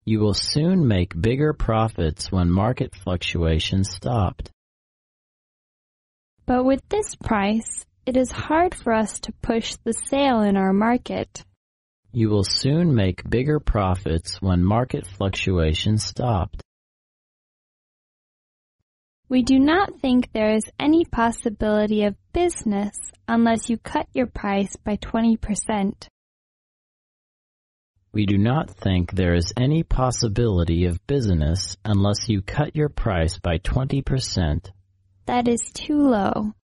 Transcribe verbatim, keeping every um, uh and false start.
You will soon make bigger profits when market fluctuations stopped. But with this price, it is hard for us to push the sale in our market. You will soon make bigger profits when market fluctuations stopped. We do not think there is any possibility of business unless you cut your price by twenty percent. We do not think there is any possibility of business unless you cut your price by twenty percent. That is too low.